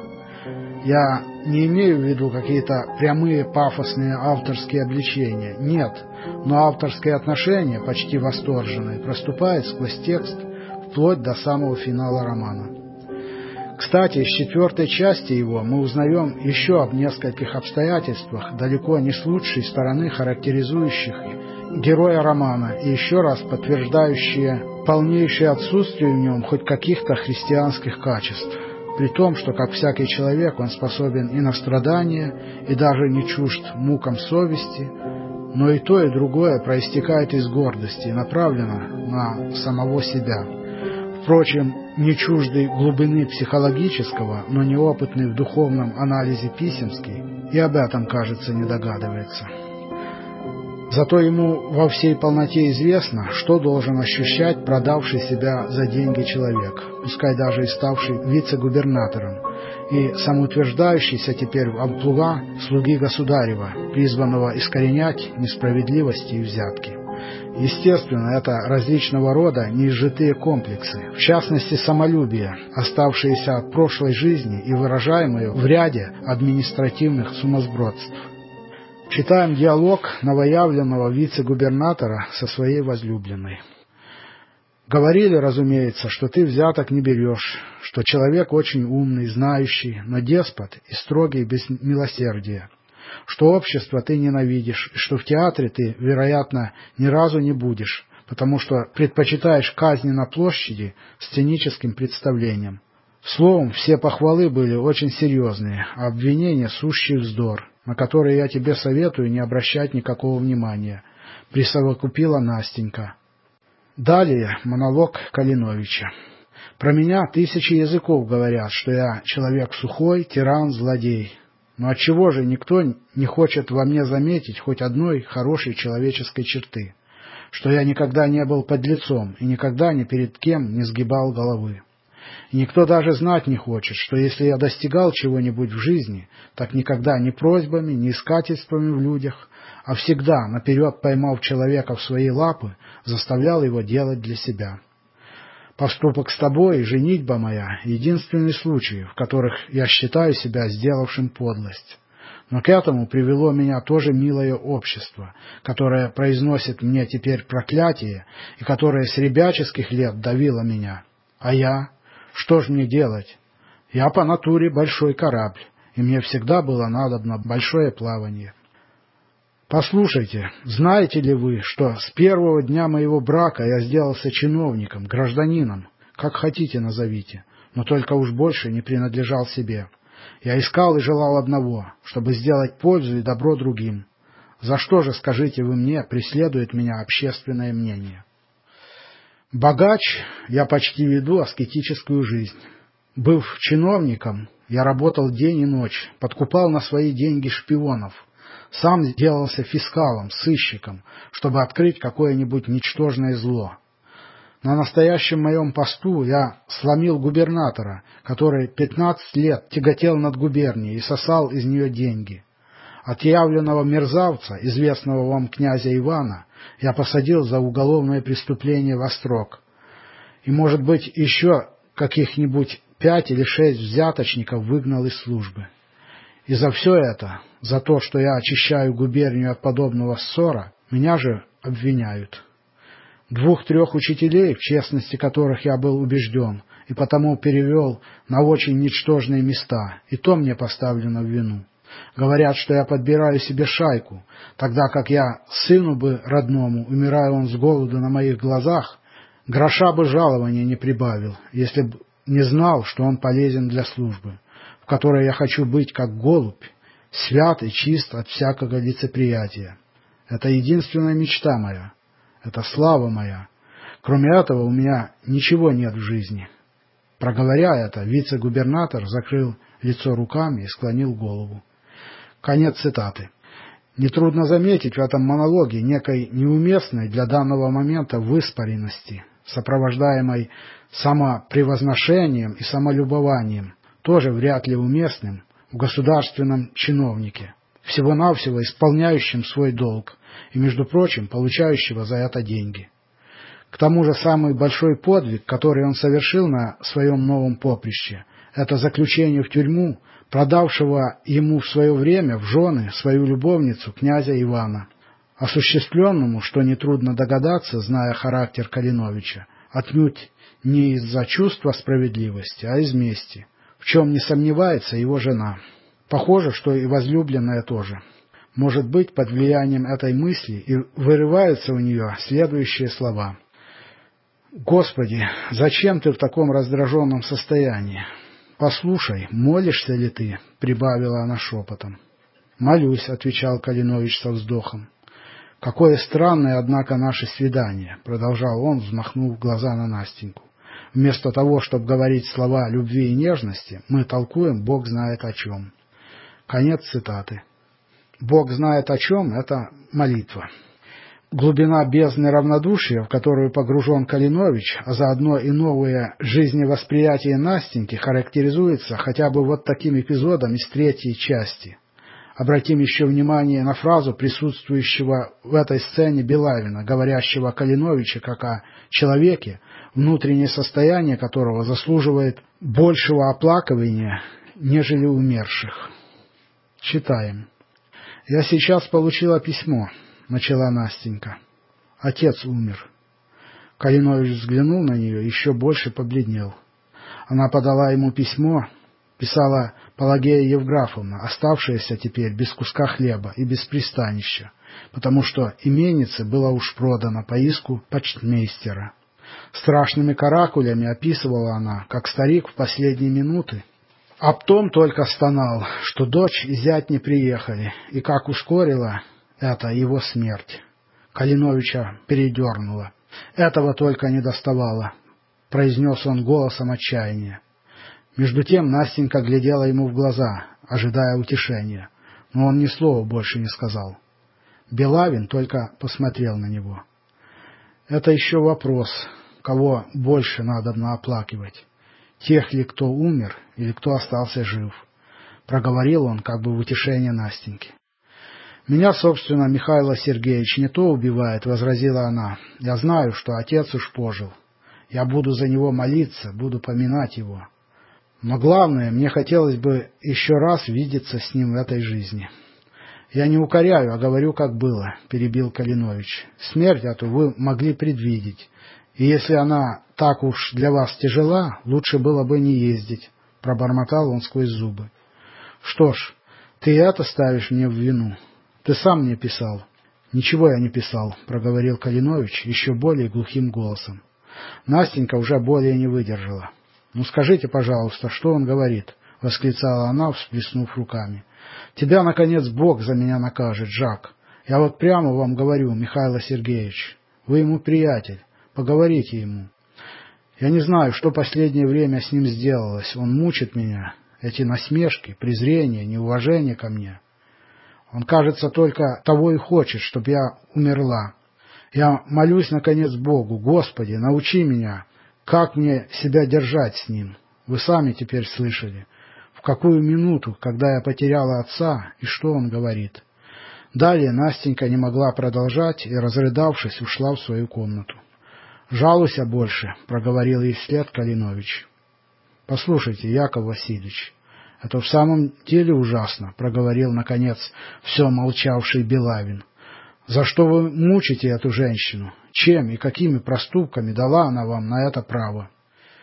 Я не имею в виду какие-то прямые пафосные авторские обличения, нет, но авторское отношение, почти восторженное, проступает сквозь текст вплоть до самого финала романа. Кстати, из 4-й части его мы узнаем еще об нескольких обстоятельствах, далеко не с лучшей стороны характеризующих героя романа и еще раз подтверждающие полнейшее отсутствие в нем хоть каких-то христианских качеств, при том, что, как всякий человек, он способен и на страдания, и даже не чужд мукам совести, но и то, и другое проистекает из гордости и направлено на самого себя. Впрочем, не чуждый глубины психологического, но неопытный в духовном анализе Писемский и об этом, кажется, не догадывается. Зато ему во всей полноте известно, что должен ощущать продавший себя за деньги человек, пускай даже и ставший вице-губернатором, и самоутверждающийся теперь в амплуа слуги государева, призванного искоренять несправедливости и взятки. Естественно, это различного рода неизжитые комплексы, в частности самолюбие, оставшиеся от прошлой жизни и выражаемые в ряде административных сумасбродств. Читаем диалог новоявленного вице-губернатора со своей возлюбленной. «Говорили, разумеется, что ты взяток не берешь, что человек очень умный, знающий, но деспот и строгий без милосердия, что общество ты ненавидишь, и что в театре ты, вероятно, ни разу не будешь, потому что предпочитаешь казни на площади сценическим представлением. Словом, все похвалы были очень серьезные, а обвинения — сущий вздор, на которые я тебе советую не обращать никакого внимания», — присовокупила Настенька. Далее монолог Калиновича. «Про меня 1000 языков говорят, что я человек сухой, тиран, злодей. Но отчего же никто не хочет во мне заметить хоть одной хорошей человеческой черты, что я никогда не был подлецом и никогда ни перед кем не сгибал головы? И никто даже знать не хочет, что если я достигал чего-нибудь в жизни, так никогда ни просьбами, ни искательствами в людях, а всегда, наперед поймав человека в свои лапы, заставлял его делать для себя. Поступок с тобой и женитьба моя — единственный случай, в которых я считаю себя сделавшим подлость. Но к этому привело меня тоже милое общество, которое произносит мне теперь проклятие и которое с ребяческих лет давило меня. А я? Что ж мне делать? Я по натуре большой корабль, и мне всегда было надобно большое плавание. Послушайте, знаете ли вы, что с первого дня моего брака я сделался чиновником, гражданином, как хотите назовите, но только уж больше не принадлежал себе. Я искал и желал одного, чтобы сделать пользу и добро другим. За что же, скажите вы мне, преследует меня общественное мнение? Богач, я почти веду аскетическую жизнь. Быв чиновником, я работал день и ночь, подкупал на свои деньги шпионов, сам сделался фискалом, сыщиком, чтобы открыть какое-нибудь ничтожное зло. На настоящем моем посту я сломил губернатора, который 15 лет тяготел над губернией и сосал из нее деньги. Отъявленного мерзавца, известного вам князя Ивана, я посадил за уголовное преступление во строк. И, может быть, еще каких-нибудь 5 или 6 взяточников выгнал из службы. И за все это, за то, что я очищаю губернию от подобного ссора, меня же обвиняют. 2-3 учителей, в честности которых я был убежден, и потому перевел на очень ничтожные места, и то мне поставлено в вину. Говорят, что я подбираю себе шайку, тогда как я сыну бы родному, умирая он с голоду на моих глазах, гроша бы жалования не прибавил, если б не знал, что он полезен для службы, в которой я хочу быть как голубь, свят и чист от всякого лицеприятия. Это единственная мечта моя. Это слава моя. Кроме этого у меня ничего нет в жизни. Проговоря это, вице-губернатор закрыл лицо руками и склонил голову. Конец цитаты. Нетрудно заметить в этом монологе некой неуместной для данного момента выспаренности, сопровождаемой самопревозношением и самолюбованием, тоже вряд ли уместным в государственном чиновнике, всего-навсего исполняющем свой долг и, между прочим, получающего за это деньги. К тому же самый большой подвиг, который он совершил на своем новом поприще, это заключение в тюрьму продавшего ему в свое время в жены свою любовницу князя Ивана, осуществленному, что нетрудно догадаться, зная характер Калиновича, отнюдь не из-за чувства справедливости, а из мести, в чем не сомневается его жена. Похоже, что и возлюбленная тоже. Может быть, под влиянием этой мысли и вырываются у нее следующие слова. «Господи, зачем ты в таком раздраженном состоянии? Послушай, молишься ли ты?» — прибавила она шепотом. «Молюсь», — отвечал Калинович со вздохом. «Какое странное, однако, наше свидание», — продолжал он, взмахнув глаза на Настеньку. «Вместо того, чтобы говорить слова любви и нежности, мы толкуем Бог знает о чем». Конец цитаты. «Бог знает о чем» — это молитва. Глубина бездны равнодушия, в которую погружен Калинович, а заодно и новое жизневосприятие Настеньки, характеризуется хотя бы вот таким эпизодом из 3-й части. Обратим еще внимание на фразу присутствующего в этой сцене Белавина, говорящего о Калиновиче как о человеке, внутреннее состояние которого заслуживает большего оплакивания, нежели умерших. Читаем. «Я сейчас получила письмо», — начала Настенька. «Отец умер». Калинович взглянул на нее и еще больше побледнел. Она подала ему письмо, писала Пелагея Евграфовна, оставшаяся теперь без куска хлеба и без пристанища, потому что именице было уж продано по иску почтмейстера. Страшными каракулями описывала она, как старик в последние минуты об том только стонал, что дочь и зять не приехали, и как ускорила это его смерть. Калиновича передернуло. «Этого только не доставало», — произнес он голосом отчаяния. Между тем Настенька глядела ему в глаза, ожидая утешения, но он ни слова больше не сказал. Белавин только посмотрел на него. «Это еще вопрос, кого больше надобно оплакивать, тех ли, кто умер, или кто остался жив», — проговорил он как бы в утешение Настеньки. «Меня, собственно, Михаил Сергеевич не то убивает», — возразила она. «Я знаю, что отец уж пожил. Я буду за него молиться, буду поминать его. Но главное, мне хотелось бы еще раз видеться с ним в этой жизни. Я не укоряю, а говорю, как было, перебил Калинович. Смерть эту вы могли предвидеть. И если она так уж для вас тяжела, лучше было бы не ездить, пробормотал он сквозь зубы. Что ж, ты это ставишь мне в вину. Ты сам мне писал. Ничего я не писал, проговорил Калинович еще более глухим голосом. Настенька уже более не выдержала. Ну скажите, пожалуйста, что он говорит? Восклицала она, всплеснув руками. Тебя, наконец, Бог за меня накажет, Жак. Я вот прямо вам говорю, Михаил Сергеевич, вы ему приятель, поговорите ему. Я не знаю, что последнее время с ним сделалось. Он мучит меня. Эти насмешки, презрение, неуважение ко мне. Он, кажется, только того и хочет, чтобы я умерла. Я молюсь, наконец, Богу. Господи, научи меня, как мне себя держать с ним. Вы сами теперь слышали, в какую минуту, когда я потеряла отца, и что он говорит. Далее Настенька не могла продолжать и, разрыдавшись, ушла в свою комнату. «Жалуйся больше», — проговорил ей вслед Калинович. «Послушайте, Яков Васильевич, это в самом деле ужасно», — проговорил, наконец, все молчавший Белавин. «За что вы мучите эту женщину? Чем и какими проступками дала она вам на это право?»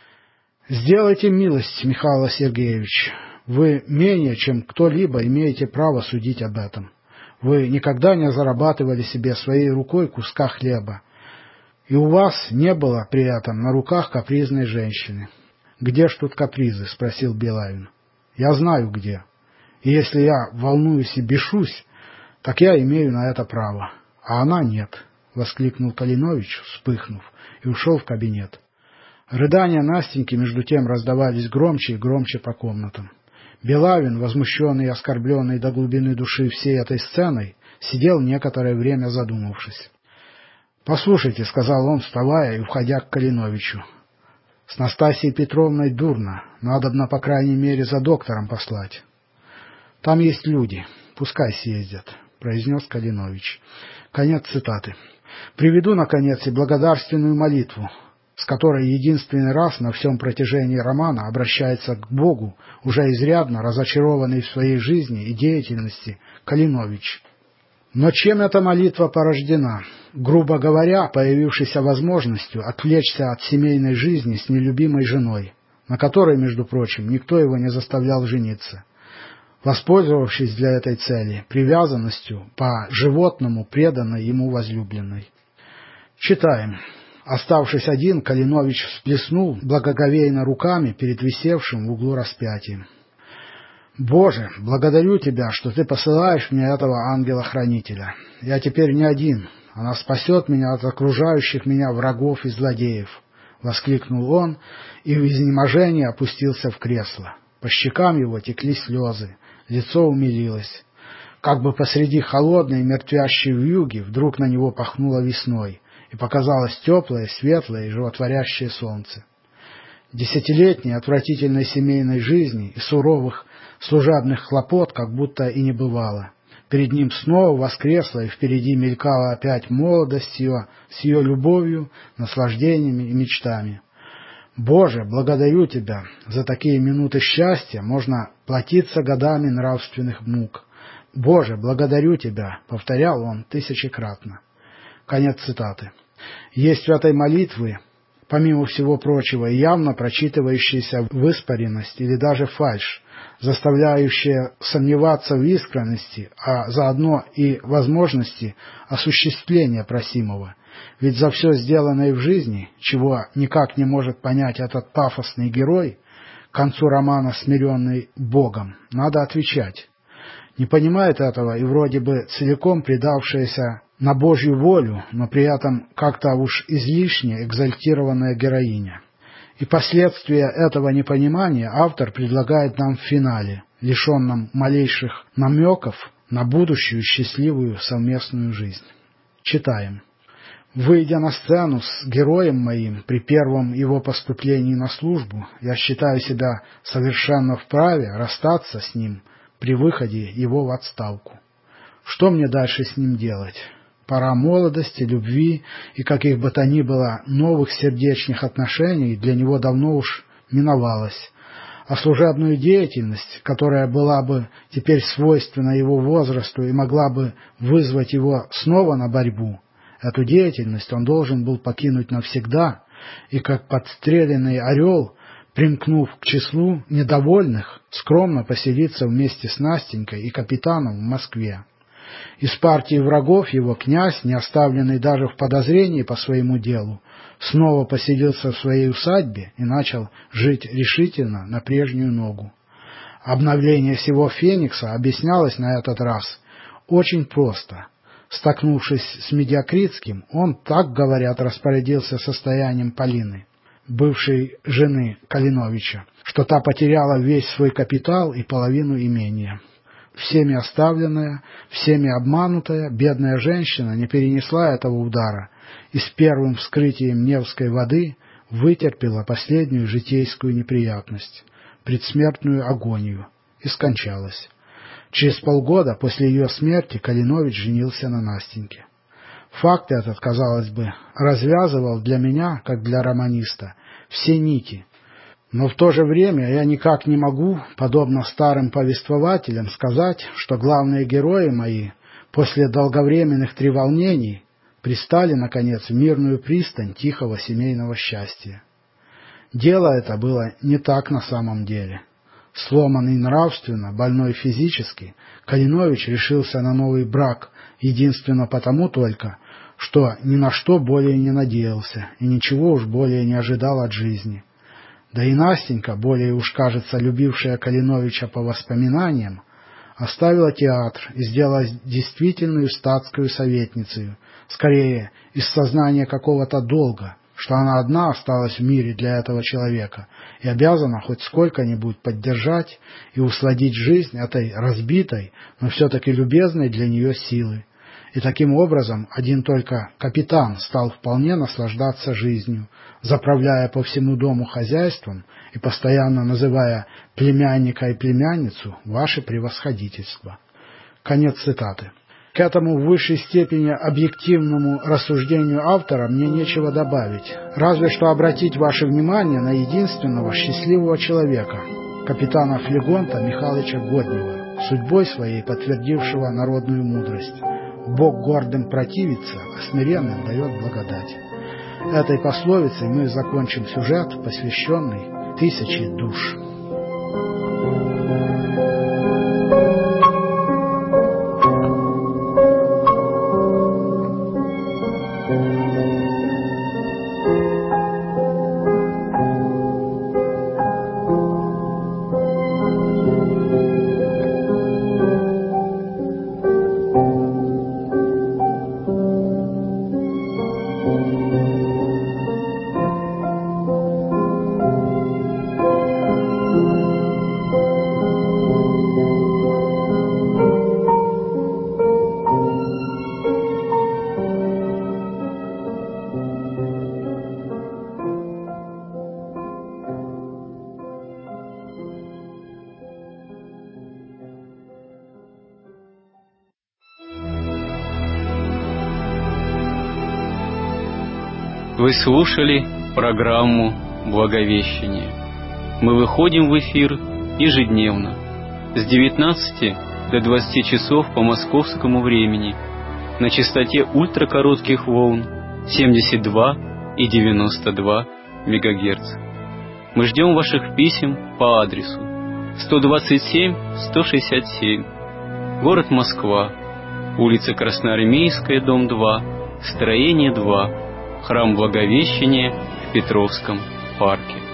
«Сделайте милость, Михаил Сергеевич. Вы менее, чем кто-либо, имеете право судить об этом. Вы никогда не зарабатывали себе своей рукой куска хлеба, и у вас не было при этом на руках капризной женщины». «Где ж тут капризы?» — спросил Белавин. «Я знаю, где. И если я волнуюсь и бешусь, так я имею на это право, а она нет», — воскликнул Калинович, вспыхнув, и ушел в кабинет. Рыдания Настеньки между тем раздавались громче и громче по комнатам. Белавин, возмущенный и оскорбленный до глубины души всей этой сценой, сидел некоторое время задумавшись. «Послушайте», — сказал он, вставая и уходя к Калиновичу, — «с Настасьей Петровной дурно, надобно, по крайней мере, за доктором послать». «Там есть люди, пускай съездят», — произнес Калинович. Конец цитаты. Приведу, наконец, и благодарственную молитву, с которой единственный раз на всем протяжении романа обращается к Богу, уже изрядно разочарованный в своей жизни и деятельности, Калинович. Но чем эта молитва порождена? Грубо говоря, появившейся возможностью отвлечься от семейной жизни с нелюбимой женой, на которой, между прочим, никто его не заставлял жениться, воспользовавшись для этой цели привязанностью по-животному преданной ему возлюбленной. Читаем. Оставшись один, Калинович всплеснул благоговейно руками перед висевшим в углу распятием. «Боже, благодарю Тебя, что Ты посылаешь мне этого ангела-хранителя. Я теперь не один, она спасет меня от окружающих меня врагов и злодеев», — воскликнул он и в изнеможении опустился в кресло. По щекам его текли слезы, лицо умилилось. Как бы посреди холодной мертвящей вьюги вдруг на него пахнуло весной, и показалось теплое, светлое и животворящее солнце. Десятилетней отвратительной семейной жизни и суровых служебных хлопот как будто и не бывало. Перед ним снова воскресла и впереди мелькала опять молодость с ее любовью, наслаждениями и мечтами. «Боже, благодарю Тебя, за такие минуты счастья можно платиться годами нравственных мук. Боже, благодарю Тебя», — повторял он тысячекратно. Конец цитаты. Есть в этой молитве, помимо всего прочего, явно прочитывающаяся выспаренность или даже фальшь, заставляющая сомневаться в искренности, а заодно и возможности осуществления просимого. Ведь за все сделанное в жизни, чего никак не может понять этот пафосный герой, к концу романа смиренный Богом, надо отвечать. Не понимает этого и вроде бы целиком предавшаяся на Божью волю, но при этом как-то уж излишне экзальтированная героиня. И последствия этого непонимания автор предлагает нам в финале, лишенном малейших намеков на будущую счастливую совместную жизнь. Читаем. «Выйдя на сцену с героем моим при первом его поступлении на службу, я считаю себя совершенно вправе расстаться с ним при выходе его в отставку. Что мне дальше с ним делать? Пора молодости, любви и каких бы то ни было новых сердечных отношений для него давно уж миновалась, а служебную деятельность, которая была бы теперь свойственна его возрасту и могла бы вызвать его снова на борьбу, эту деятельность он должен был покинуть навсегда и, как подстреленный орел, примкнув к числу недовольных, скромно поселиться вместе с Настенькой и капитаном в Москве. Из партии врагов его князь, не оставленный даже в подозрении по своему делу, снова поселился в своей усадьбе и начал жить решительно на прежнюю ногу. Обновление всего Феникса объяснялось на этот раз очень просто. Столкнувшись с Медиакритским, он, так говорят, распорядился состоянием Полины, бывшей жены Калиновича, что та потеряла весь свой капитал и половину имения. Всеми оставленная, всеми обманутая, бедная женщина не перенесла этого удара и с первым вскрытием Невской воды вытерпела последнюю житейскую неприятность, предсмертную агонию, и скончалась. Через полгода после ее смерти Калинович женился на Настеньке. Факт этот, казалось бы, развязывал для меня, как для романиста, все нити. Но в то же время я никак не могу, подобно старым повествователям, сказать, что главные герои мои после долговременных треволнений пристали, наконец, в мирную пристань тихого семейного счастья. Дело это было не так на самом деле. Сломанный нравственно, больной физически, Калинович решился на новый брак единственно потому только, что ни на что более не надеялся и ничего уж более не ожидал от жизни. Да и Настенька, более уж, кажется, любившая Калиновича по воспоминаниям, оставила театр и сделалась действительную статскую советницей, скорее из сознания какого-то долга, что она одна осталась в мире для этого человека и обязана хоть сколько-нибудь поддержать и усладить жизнь этой разбитой, но все-таки любезной для нее силы. И таким образом один только капитан стал вполне наслаждаться жизнью, заправляя по всему дому хозяйством и постоянно называя племянника и племянницу «ваше превосходительство». Конец цитаты. К этому в высшей степени объективному рассуждению автора мне нечего добавить, разве что обратить ваше внимание на единственного счастливого человека, капитана Флегонта Михайловича Годнева, судьбой своей подтвердившего народную мудрость. Бог гордым противится, а смиренным дает благодать. Этой пословицей мы закончим сюжет, посвященный 1000 душ. Вы слушали программу «Благовещение». Мы выходим в эфир ежедневно с 19 до 20 часов по московскому времени на частоте ультракоротких волн 72 и 92 МГц. Мы ждем ваших писем по адресу 127-167, город Москва, улица Красноармейская, дом 2, строение 2, храм Благовещения в Петровском парке.